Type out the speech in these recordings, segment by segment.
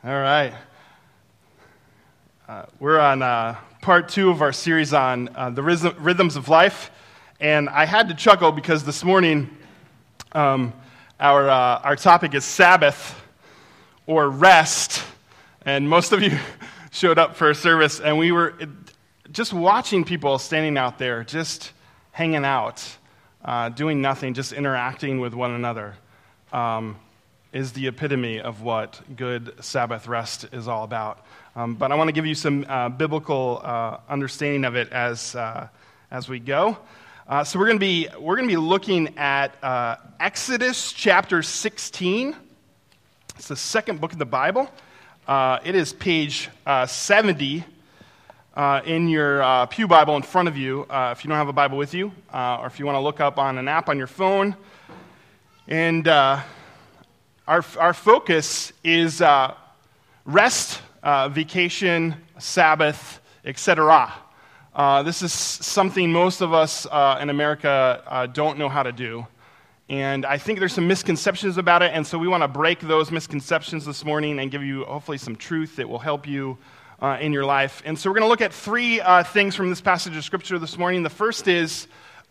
All right. We're on part 2 of our series on the rhythms of life, and I had to chuckle because this morning our topic is Sabbath or rest, and most of you showed up for a service, and we were just watching people standing out there, just hanging out, doing nothing, just interacting with one another. Is the epitome of what good Sabbath rest is all about. But I want to give you some biblical understanding of it as we go. So we're going to be looking at Exodus chapter 16. It's the second book of the Bible. It is page 70 in your Pew Bible in front of you. If you don't have a Bible with you, or if you want to look up on an app on your phone, and Our focus is rest, vacation, Sabbath, etc. This is something most of us in America don't know how to do. And I think there's some misconceptions about it, and so we want to break those misconceptions this morning and give you hopefully some truth that will help you in your life. And so we're going to look at 3 things from this passage of Scripture this morning. The first is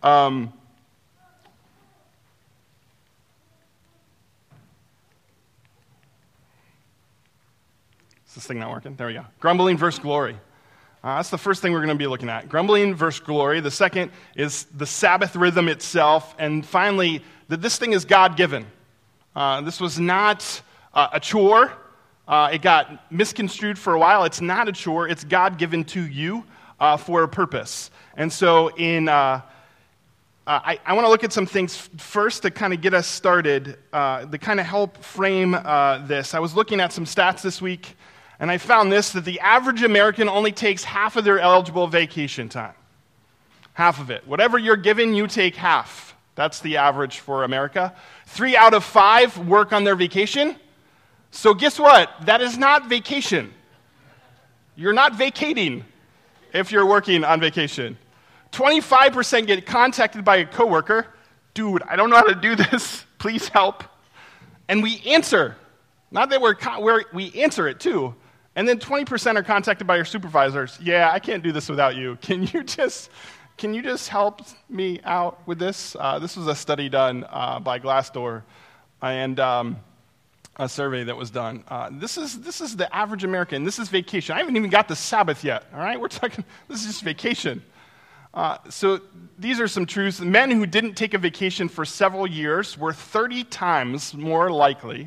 Is this thing not working? There we go. Grumbling versus glory. That's the first thing we're going to be looking at. Grumbling versus glory. The second is the Sabbath rhythm itself. And finally, that this thing is God-given. This was not a chore. It got misconstrued for a while. It's not a chore. It's God-given to you for a purpose. And so I want to look at some things first to kind of get us started, to kind of help frame this. I was looking at some stats this week, and I found that the average American only takes half of their eligible vacation time. Half of it. Whatever you're given, you take half. That's the average for America. 3 out of 5 work on their vacation. So guess what? That is not vacation. You're not vacating if you're working on vacation. 25% get contacted by a coworker. Dude, I don't know how to do this. Please help. And we answer. Not that we answer it too. And then 20% are contacted by your supervisors. Yeah, I can't do this without you. Can you just help me out with this? This was a study done by Glassdoor and a survey that was done. This is the average American. This is vacation. I haven't even got the Sabbath yet. All right, this is just vacation. So these are some truths. Men who didn't take a vacation for several years were 30% more likely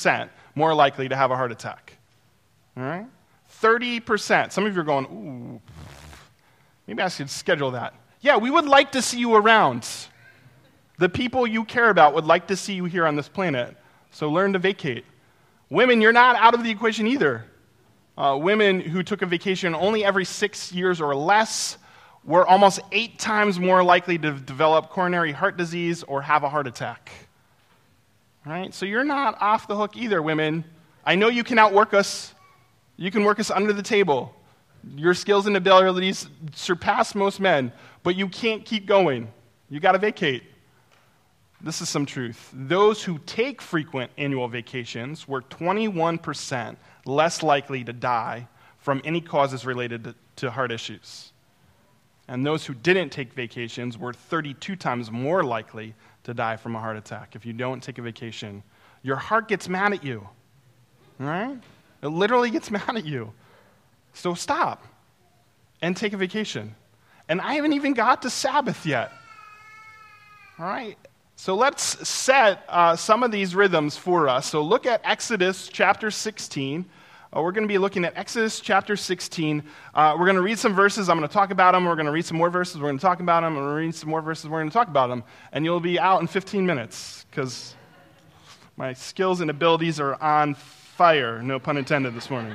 to have a heart attack. All right? 30%. Some of you are going, ooh, maybe I should schedule that. Yeah, we would like to see you around. The people you care about would like to see you here on this planet. So learn to vacate. Women, you're not out of the equation either. Women who took a vacation only every 6 years or less were almost 8 times more likely to develop coronary heart disease or have a heart attack. All right? So you're not off the hook either, women. I know you can outwork us. You can work us under the table. Your skills and abilities surpass most men, but you can't keep going. You got to vacate. This is some truth. Those who take frequent annual vacations were 21% less likely to die from any causes related to heart issues. And those who didn't take vacations were 32 times more likely to die from a heart attack. If you don't take a vacation, your heart gets mad at you. All right? It literally gets mad at you. So stop and take a vacation. And I haven't even got to Sabbath yet. All right? So let's set some of these rhythms for us. So look at Exodus chapter 16. We're going to be looking at Exodus chapter 16. We're going to read some verses. I'm going to talk about them. We're going to read some more verses. We're going to talk about them. We're going to read some more verses. We're going to talk about them. And you'll be out in 15 minutes because my skills and abilities are on fire, no pun intended, this morning.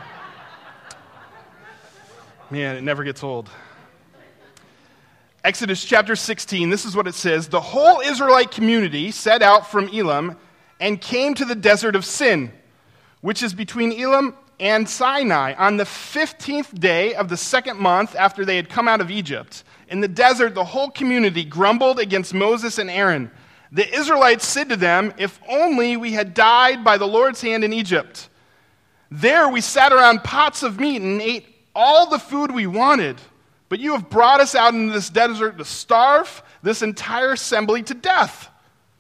Man, it never gets old. Exodus chapter 16, this is what it says. The whole Israelite community set out from Elim and came to the desert of Sin, which is between Elim and Sinai, on the 15th day of the 2nd month after they had come out of Egypt. In the desert, the whole community grumbled against Moses and Aaron. The Israelites said to them, "If only we had died by the Lord's hand in Egypt, There we sat around pots of meat and ate all the food we wanted. But you have brought us out into this desert to starve this entire assembly to death."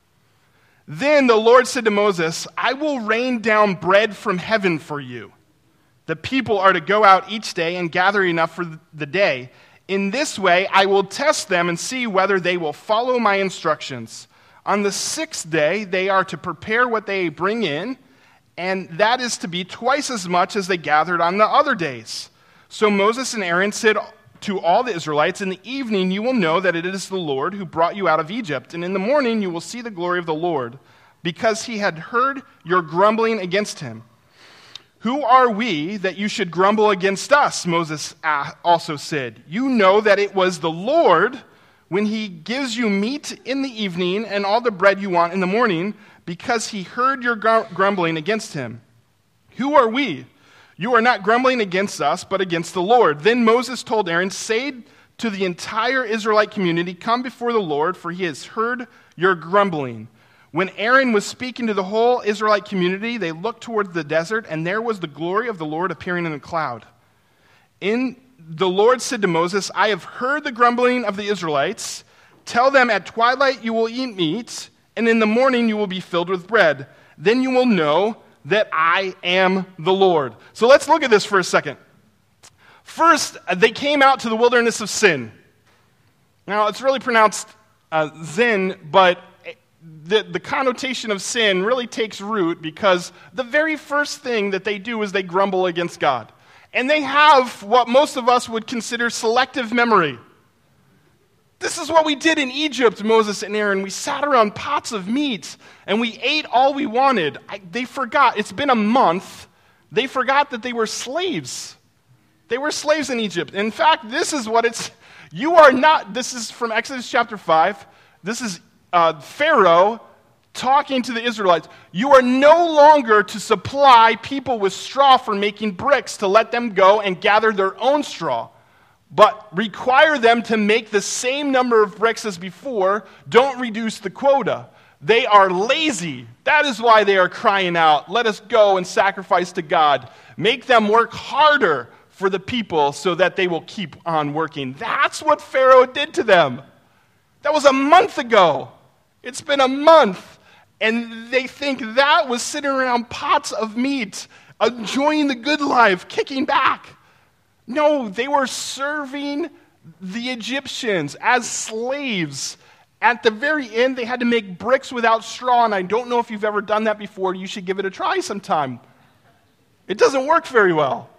Then the Lord said to Moses, "I will rain down bread from heaven for you. The people are to go out each day and gather enough for the day. In this way I will test them and see whether they will follow my instructions. On the 6th day they are to prepare what they bring in, and that is to be twice as much as they gathered on the other days." So Moses and Aaron said to all the Israelites, "In the evening you will know that it is the Lord who brought you out of Egypt, and in the morning you will see the glory of the Lord, because he had heard your grumbling against him." "Who are we that you should grumble against us?" Moses also said. "You know that it was the Lord when he gives you meat in the evening and all the bread you want in the morning, because he heard your grumbling against him. Who are we? You are not grumbling against us, but against the Lord." Then Moses told Aaron, "Say to the entire Israelite community, 'Come before the Lord, for he has heard your grumbling.'" When Aaron was speaking to the whole Israelite community, they looked toward the desert, and there was the glory of the Lord appearing in a cloud. The Lord said to Moses, "I have heard the grumbling of the Israelites. Tell them at twilight you will eat meat, and in the morning you will be filled with bread. Then you will know that I am the Lord." So let's look at this for a second. First, they came out to the wilderness of Sin. Now, it's really pronounced Zin, but the connotation of sin really takes root because the very first thing that they do is they grumble against God. And they have what most of us would consider selective memory. "This is what we did in Egypt," Moses and Aaron. "We sat around pots of meat, and we ate all we wanted." They forgot. It's been a month. They forgot that they were slaves. They were slaves in Egypt. In fact, this is what it's... You are not... This is from Exodus chapter 5. This is Pharaoh talking to the Israelites. "You are no longer to supply people with straw for making bricks to let them go and gather their own straw, but require them to make the same number of bricks as before. Don't reduce the quota. They are lazy. That is why they are crying out, 'Let us go and sacrifice to God.' Make them work harder for the people so that they will keep on working." That's what Pharaoh did to them. That was a month ago. It's been a month. And they think that was sitting around pots of meat, enjoying the good life, kicking back. No, they were serving the Egyptians as slaves. At the very end, they had to make bricks without straw, and I don't know if you've ever done that before. You should give it a try sometime. It doesn't work very well.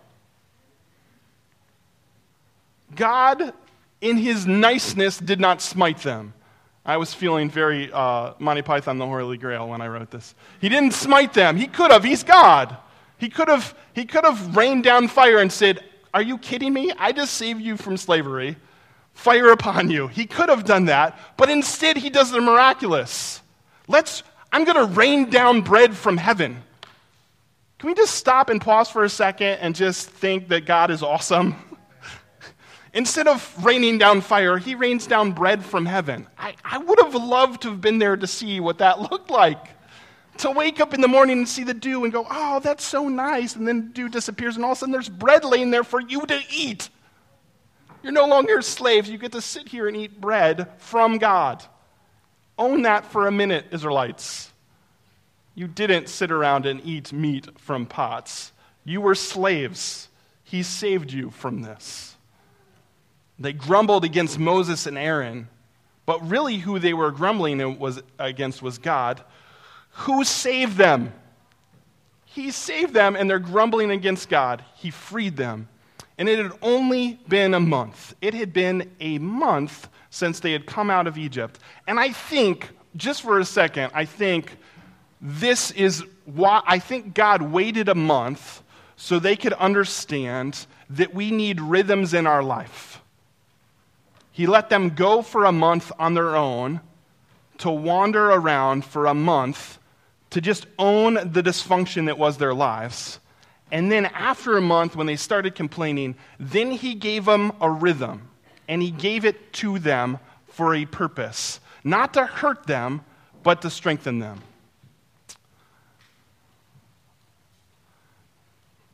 God, in his niceness, did not smite them. I was feeling very Monty Python, the Holy Grail when I wrote this. He didn't smite them. He could have. He's God. He could have rained down fire and said, "Are you kidding me? I just saved you from slavery. Fire upon you." He could have done that, but instead he does the miraculous. I'm going to rain down bread from heaven. Can we just stop and pause for a second and just think that God is awesome? Instead of raining down fire, he rains down bread from heaven. I would have loved to have been there to see what that looked like. To wake up in the morning and see the dew and go, "Oh, that's so nice." And then the dew disappears and all of a sudden there's bread laying there for you to eat. You're no longer slaves. You get to sit here and eat bread from God. Own that for a minute, Israelites. You didn't sit around and eat meat from pots. You were slaves. He saved you from this. They grumbled against Moses and Aaron, but really who they were grumbling against was God. Who saved them? He saved them, and they're grumbling against God. He freed them. And it had only been a month. It had been a month since they had come out of Egypt. And I think, just for a second, I think this is why I think God waited a month so they could understand that we need rhythms in our life. He let them go for a month on their own, to wander around for a month, to just own the dysfunction that was their lives. And then after a month, when they started complaining, then he gave them a rhythm. And he gave it to them for a purpose. Not to hurt them, but to strengthen them.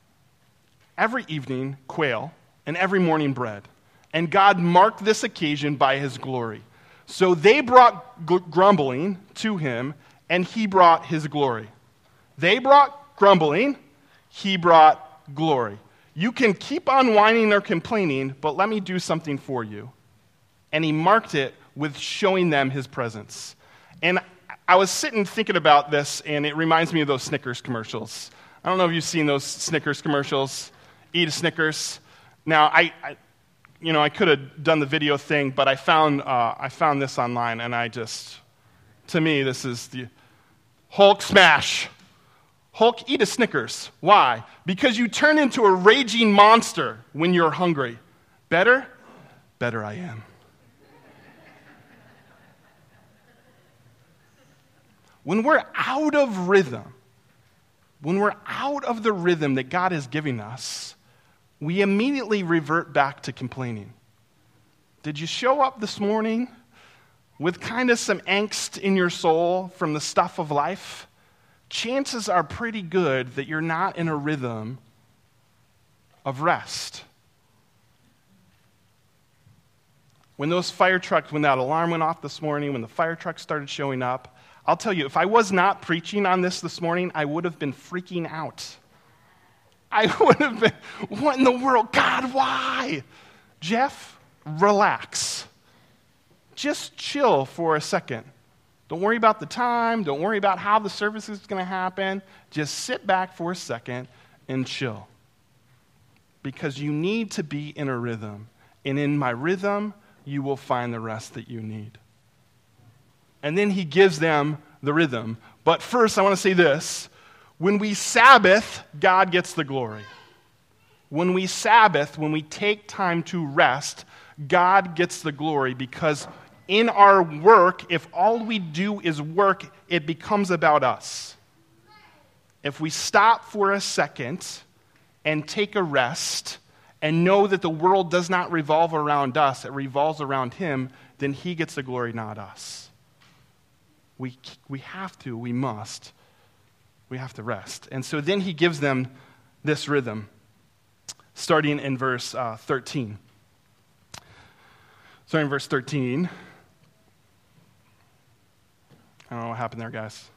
every evening quail, and every morning bread. And God marked this occasion by his glory. So they brought grumbling to him, and he brought his glory. They brought grumbling, he brought glory. You can keep on whining or complaining, but let me do something for you. And he marked it with showing them his presence. And I was sitting thinking about this, and it reminds me of those Snickers commercials. I don't know if you've seen those Snickers commercials. Eat a Snickers. Now, I could have done the video thing, but I found this online, and to me, this is the Hulk smash. Hulk, eat a Snickers. Why? Because you turn into a raging monster when you're hungry. Better? Better I am. When we're out of rhythm, when we're out of the rhythm that God is giving us, we immediately revert back to complaining. Did you show up this morning with kind of some angst in your soul from the stuff of life? Chances are pretty good that you're not in a rhythm of rest. When those fire trucks, when that alarm went off this morning, when the fire trucks started showing up, I'll tell you, if I was not preaching on this morning, I would have been freaking out. I would have been, what in the world? God, why? Jeff, relax. Just chill for a second. Don't worry about the time. Don't worry about how the service is going to happen. Just sit back for a second and chill. Because you need to be in a rhythm. And in my rhythm, you will find the rest that you need. And then he gives them the rhythm. But first, I want to say this. When we Sabbath, God gets the glory. When we Sabbath, when we take time to rest, God gets the glory, because in our work, if all we do is work, it becomes about us. If we stop for a second and take a rest and know that the world does not revolve around us, it revolves around him, then he gets the glory, not us. We have to rest. And so then he gives them this rhythm, starting in verse 13. Starting in verse 13. I don't know what happened there, guys.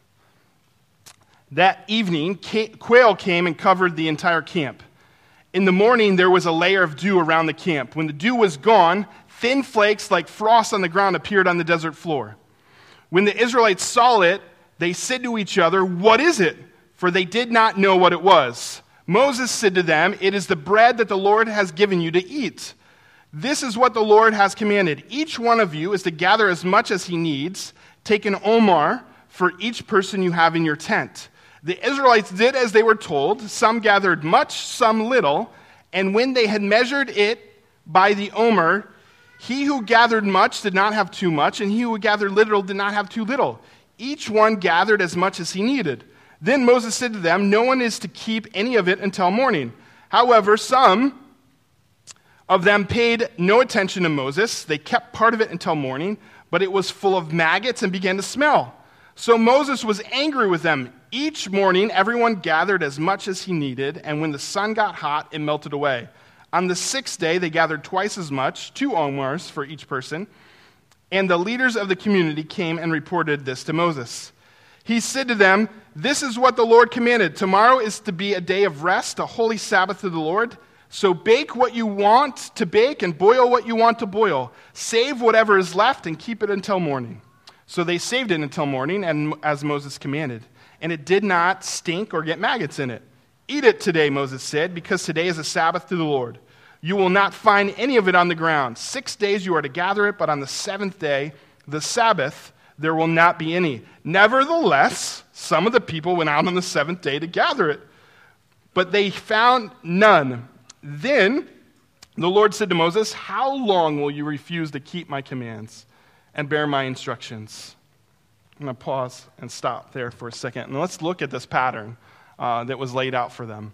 That evening, quail came and covered the entire camp. In the morning, there was a layer of dew around the camp. When the dew was gone, thin flakes like frost on the ground appeared on the desert floor. When the Israelites saw it, they said to each other, "What is it?" For they did not know what it was. Moses said to them, "It is the bread that the Lord has given you to eat. This is what the Lord has commanded. Each one of you is to gather as much as he needs. Take an omer for each person you have in your tent." The Israelites did as they were told. Some gathered much, some little. And when they had measured it by the omer, he who gathered much did not have too much, and he who gathered little did not have too little. Each one gathered as much as he needed. Then Moses said to them, "No one is to keep any of it until morning." However, some of them paid no attention to Moses. They kept part of it until morning, but it was full of maggots and began to smell. So Moses was angry with them. Each morning, everyone gathered as much as he needed, and when the sun got hot, it melted away. On the sixth day, they gathered twice as much, 2 omers for each person, and the leaders of the community came and reported this to Moses. He said to them, "This is what the Lord commanded. Tomorrow is to be a day of rest, a holy Sabbath to the Lord. So bake what you want to bake and boil what you want to boil. Save whatever is left and keep it until morning." So they saved it until morning, and as Moses commanded. And it did not stink or get maggots in it. "Eat it today," Moses said, "because today is a Sabbath to the Lord. You will not find any of it on the ground. 6 days you are to gather it, but on the 7th day, the Sabbath, there will not be any." Nevertheless, some of the people went out on the 7th day to gather it, but they found none. Then the Lord said to Moses, "How long will you refuse to keep my commands and bear my instructions?" I'm going to pause and stop there for a second. And let's look at this pattern that was laid out for them.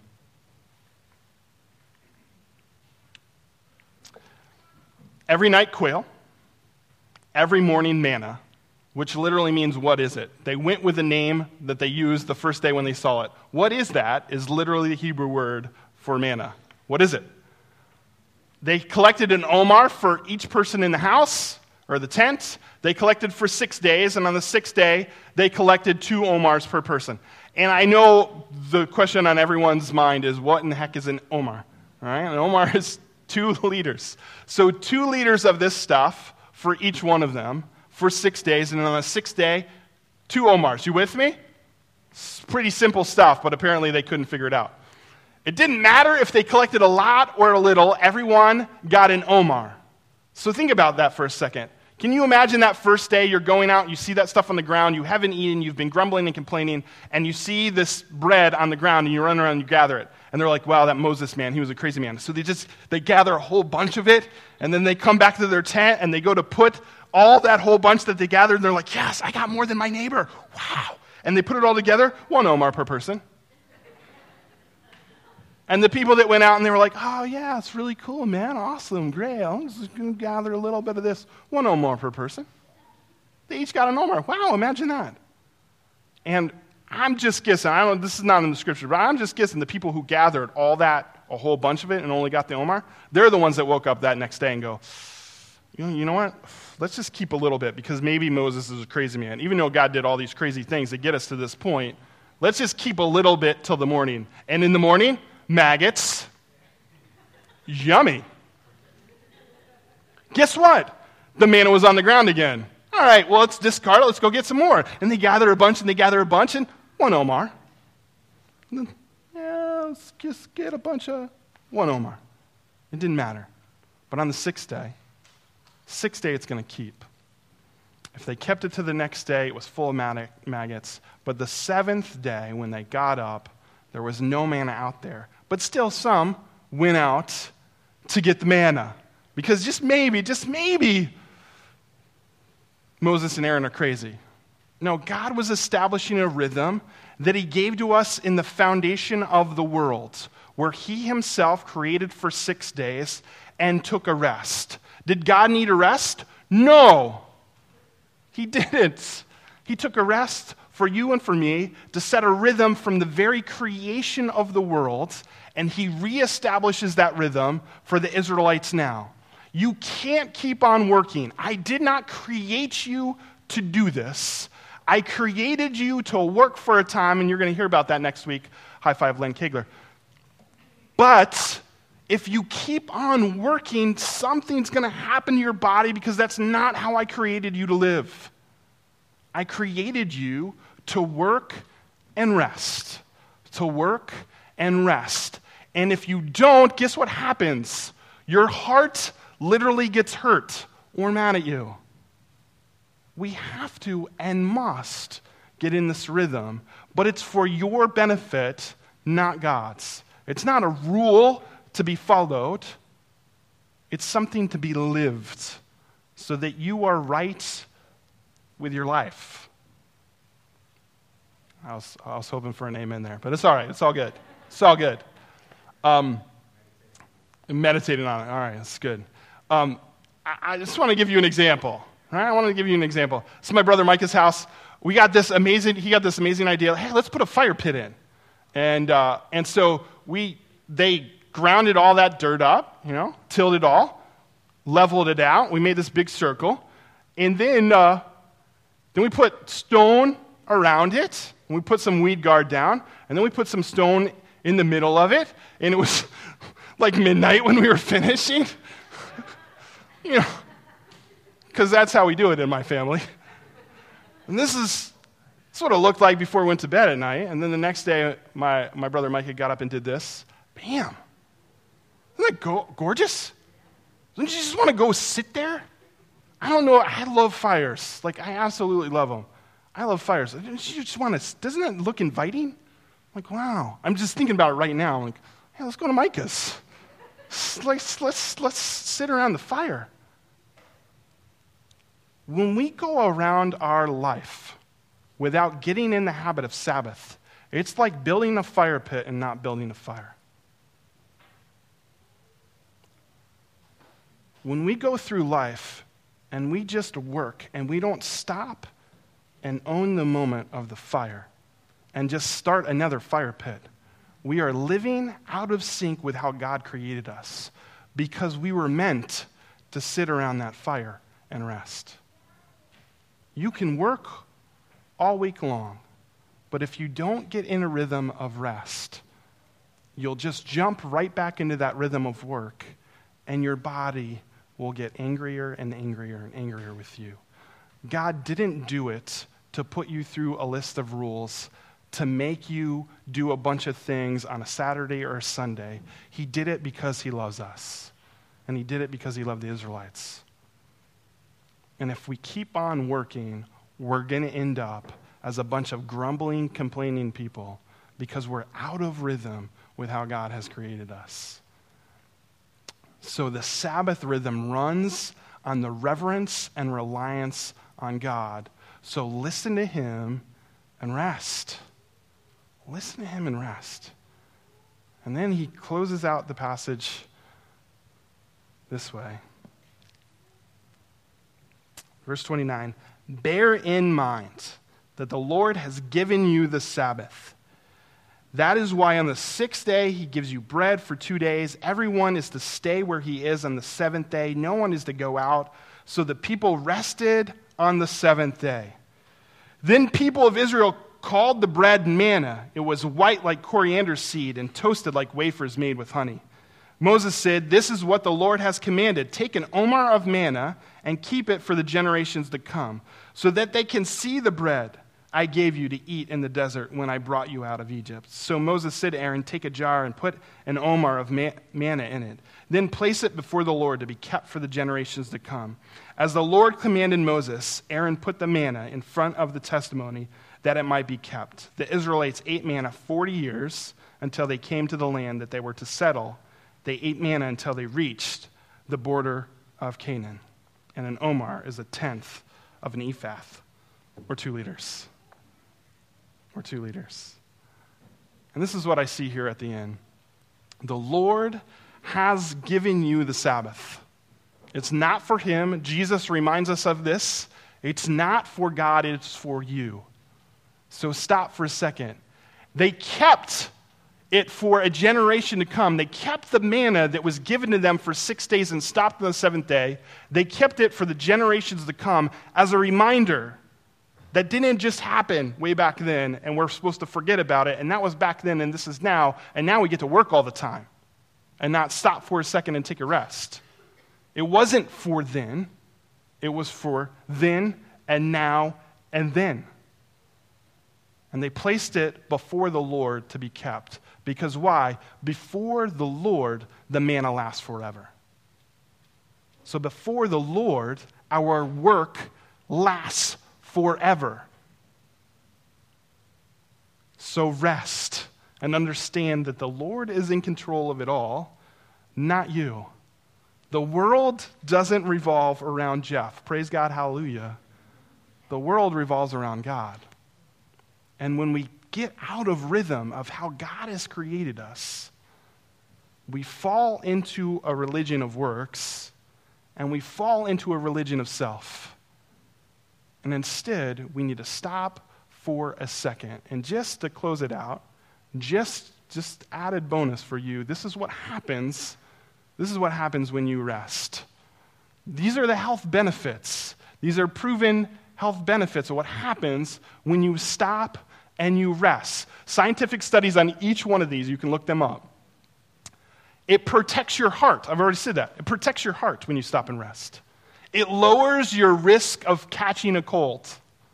Every night quail, every morning manna, which literally means what is it? They went with the name that they used the first day when they saw it. What is that is literally the Hebrew word for manna. What is it? They collected an omer for each person in the house or the tent. They collected for 6 days, and on the 6th day, they collected 2 omars per person. And I know the question on everyone's mind is, what in the heck is an omer? All right? An omer is 2 liters. So 2 liters of this stuff for each one of them for 6 days, and on the 6th day, 2 omars. You with me? It's pretty simple stuff, but apparently they couldn't figure it out. It didn't matter if they collected a lot or a little, everyone got an omer. So think about that for a second. Can you imagine that first day you're going out, you see that stuff on the ground, you haven't eaten, you've been grumbling and complaining, and you see this bread on the ground, and you run around and you gather it. And they're like, wow, that Moses man, he was a crazy man. So they gather a whole bunch of it, and then they come back to their tent, and they go to put all that whole bunch that they gathered, and they're like, yes, I got more than my neighbor. Wow. And they put it all together, 1 omer per person. And the people that went out and they were like, oh, yeah, it's really cool, man. Awesome, great. I'm just going to gather a little bit of this. 1 omer per person. They each got an omer. Wow, imagine that. And I'm just guessing. I don't. This is not in the scripture, but I'm just guessing the people who gathered all that, a whole bunch of it, and only got the omer, they're the ones that woke up that next day and go, you know what? Let's just keep a little bit because maybe Moses is a crazy man. Even though God did all these crazy things to get us to this point, let's just keep a little bit till the morning. And in the morning, maggots. Yummy. Guess what? The manna was on the ground again. All right, well, let's discard it. Let's go get some more. And they gather a bunch, and 1 omer. And then, yeah, let's just get a bunch of 1 omer. It didn't matter. But on the 6th day, it's going to keep. If they kept it to the next day, it was full of maggots. But the 7th day, when they got up, there was no manna out there. But still some went out to get the manna. Because just maybe, Moses and Aaron are crazy. No, God was establishing a rhythm that he gave to us in the foundation of the world, where he himself created for 6 days and took a rest. Did God need a rest? No, he didn't. He took a rest for you and for me to set a rhythm from the very creation of the world, and he reestablishes that rhythm for the Israelites now. You can't keep on working. I did not create you to do this. I created you to work for a time, and you're going to hear about that next week. High five, Len Kegler. But if you keep on working, something's going to happen to your body because that's not how I created you to live. I created you to work and rest. To work and rest. And if you don't, guess what happens? Your heart literally gets hurt or mad at you. We have to and must get in this rhythm, but it's for your benefit, not God's. It's not a rule to be followed. It's something to be lived so that you are right with your life. I was hoping for an amen there, but it's all right. It's all good. It's all good. Meditating on it. All right, that's good. I just want to give you an example. Right? I want to give you an example. This is my brother Micah's house. He got this amazing idea. Hey, let's put a fire pit in. And so they grounded all that dirt up, tilled it all, leveled it out. We made this big circle. And then we put stone around it. And we put some weed guard down. And then we put some stone in the middle of it. And it was like midnight when we were finishing. Because that's how we do it in my family. And this is what it looked like before we went to bed at night. And then the next day, my brother Micah got up and did this. Bam. Isn't that gorgeous? Don't you just want to go sit there? I don't know. I love fires. Like, I absolutely love them. I love fires. Don't you just want to, doesn't that look inviting? I'm like, wow. I'm just thinking about it right now. I'm like, hey, let's go to Micah's. Let's sit around the fire. When we go around our life without getting in the habit of Sabbath, it's like building a fire pit and not building a fire. When we go through life and we just work and we don't stop and own the moment of the fire and just start another fire pit, we are living out of sync with how God created us because we were meant to sit around that fire and rest. You can work all week long, but if you don't get in a rhythm of rest, you'll just jump right back into that rhythm of work, and your body will get angrier and angrier and angrier with you. God didn't do it to put you through a list of rules to make you do a bunch of things on a Saturday or a Sunday. He did it because he loves us, and he did it because he loved the Israelites. And if we keep on working, we're going to end up as a bunch of grumbling, complaining people because we're out of rhythm with how God has created us. So the Sabbath rhythm runs on the reverence and reliance on God. So listen to him and rest. Listen to him and rest. And then he closes out the passage this way. Verse 29, bear in mind that the Lord has given you the Sabbath. That is why on the 6th day he gives you bread for 2 days. Everyone is to stay where he is on the 7th day. No one is to go out. So the people rested on the 7th day. Then people of Israel called the bread manna. It was white like coriander seed and toasted like wafers made with honey. Moses said, this is what the Lord has commanded. Take an omer of manna and keep it for the generations to come, so that they can see the bread I gave you to eat in the desert when I brought you out of Egypt. So Moses said to Aaron, take a jar and put an omer of manna in it. Then place it before the Lord to be kept for the generations to come. As the Lord commanded Moses, Aaron put the manna in front of the testimony that it might be kept. The Israelites ate manna 40 years until they came to the land that they were to settle. They ate manna until they reached the border of Canaan. And an omer is a tenth of an ephah, or 2 liters. Or 2 liters. And this is what I see here at the end. The Lord has given you the Sabbath. It's not for him. Jesus reminds us of this. It's not for God, it's for you. So stop for a second. They kept it for a generation to come. They kept the manna that was given to them for 6 days and stopped on the 7th day. They kept it for the generations to come as a reminder that didn't just happen way back then and we're supposed to forget about it, and that was back then and this is now, and now we get to work all the time and not stop for a second and take a rest. It wasn't for then. It was for then and now and then. And they placed it before the Lord to be kept. Because why? Before the Lord, the manna lasts forever. So before the Lord, our work lasts forever. So rest and understand that the Lord is in control of it all, not you. The world doesn't revolve around Jeff. Praise God, hallelujah. The world revolves around God. And when we get out of rhythm of how God has created us, we fall into a religion of works, and we fall into a religion of self. And instead, we need to stop for a second. And just to close it out, just added bonus for you, this is what happens. This is what happens when you rest. These are the health benefits. These are proven health benefits of what happens when you stop and you rest. Scientific studies on each one of these, you can look them up. It protects your heart. I've already said that. It protects your heart when you stop and rest. It lowers your risk of catching a cold.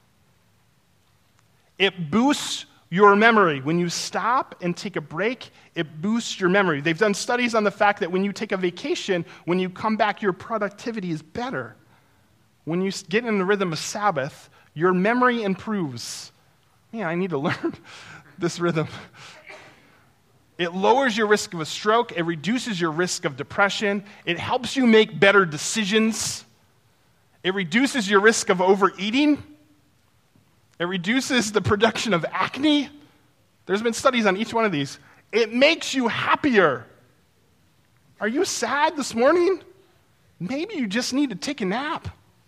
It boosts your memory. When you stop and take a break, it boosts your memory. They've done studies on the fact that when you take a vacation, when you come back, your productivity is better. When you get in the rhythm of Sabbath, your memory improves. Man, I need to learn this rhythm. It lowers your risk of a stroke. It reduces your risk of depression. It helps you make better decisions. It reduces your risk of overeating. It reduces the production of acne. There's been studies on each one of these. It makes you happier. Are you sad this morning? Maybe you just need to take a nap.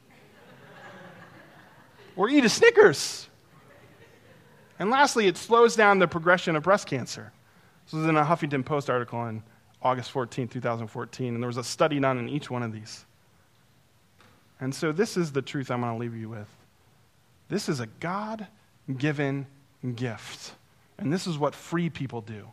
Or eat a Snickers. And lastly, it slows down the progression of breast cancer. This was in a Huffington Post article on August 14, 2014, and there was a study done in each one of these. And so this is the truth I'm going to leave you with. This is a God-given gift. And this is what free people do.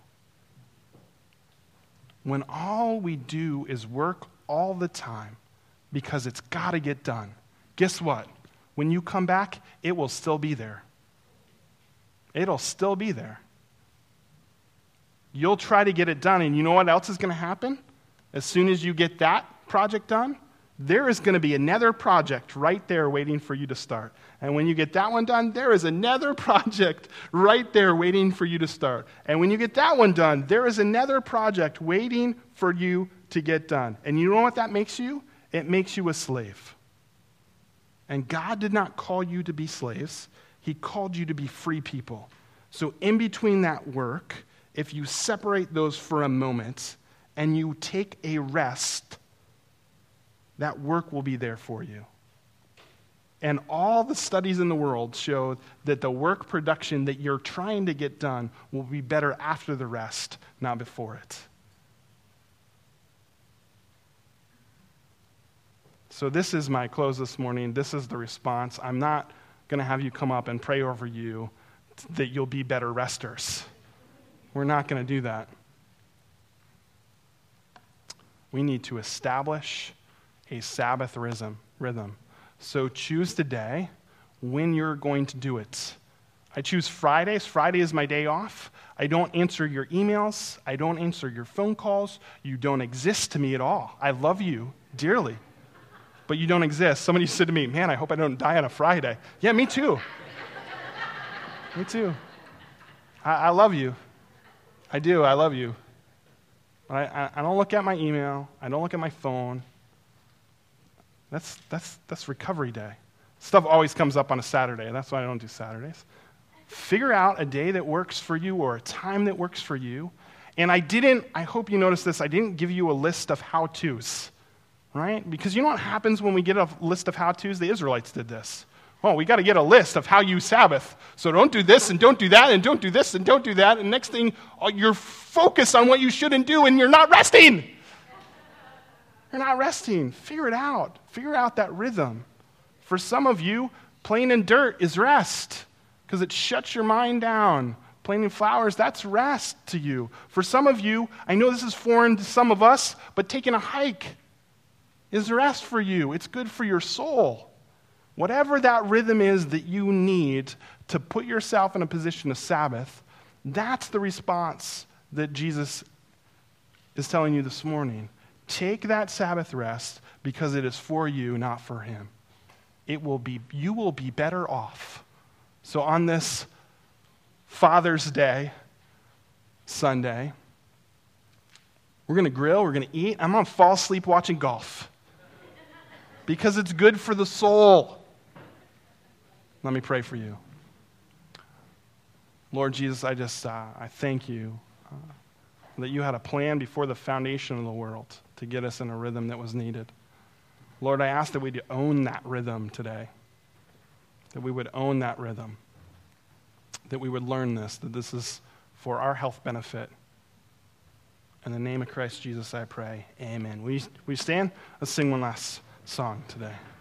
When all we do is work all the time because it's got to get done, guess what? When you come back, it will still be there. It'll still be there. You'll try to get it done, and you know what else is going to happen? As soon as you get that project done, there is going to be another project right there waiting for you to start. And when you get that one done, there is another project right there waiting for you to start. And when you get that one done, there is another project waiting for you to get done. And you know what that makes you? It makes you a slave. And God did not call you to be slaves. He called you to be free people. So in between that work, if you separate those for a moment and you take a rest, that work will be there for you. And all the studies in the world show that the work production that you're trying to get done will be better after the rest, not before it. So this is my close this morning. This is the response. I'm not going to have you come up and pray over you that you'll be better resters. We're not going to do that. We need to establish a Sabbath rhythm. So choose today when you're going to do it. I choose Fridays. Friday is my day off. I don't answer your emails. I don't answer your phone calls. You don't exist to me at all. I love you dearly, but you don't exist. Somebody said to me, man, I hope I don't die on a Friday. Yeah, me too. Me too. I love you. I do. I love you. But I don't look at my email. I don't look at my phone. That's recovery day. Stuff always comes up on a Saturday. That's why I don't do Saturdays. Figure out a day that works for you or a time that works for you. And I hope you noticed this, I didn't give you a list of how-tos, right? Because you know what happens when we get a list of how-tos? The Israelites did this. Oh, we got to get a list of how you Sabbath. So don't do this and don't do that and don't do this and don't do that. And next thing, you're focused on what you shouldn't do and you're not resting. You're not resting. Figure it out. Figure out that rhythm. For some of you, playing in dirt is rest because it shuts your mind down. Playing in flowers, that's rest to you. For some of you, I know this is foreign to some of us, but taking a hike is rest for you. It's good for your soul. Whatever that rhythm is that you need to put yourself in a position of Sabbath, that's the response that Jesus is telling you this morning. Take that Sabbath rest because it is for you, not for him. You will be better off. So on this Father's Day, Sunday, we're going to grill, we're going to eat. I'm going to fall asleep watching golf because it's good for the soul. Let me pray for you. Lord Jesus, I thank you that you had a plan before the foundation of the world to get us in a rhythm that was needed. Lord, I ask that we'd own that rhythm today, that we would own that rhythm, that we would learn this, that this is for our health benefit. In the name of Christ Jesus, I pray. Amen. Will you stand? Let's sing one last song today.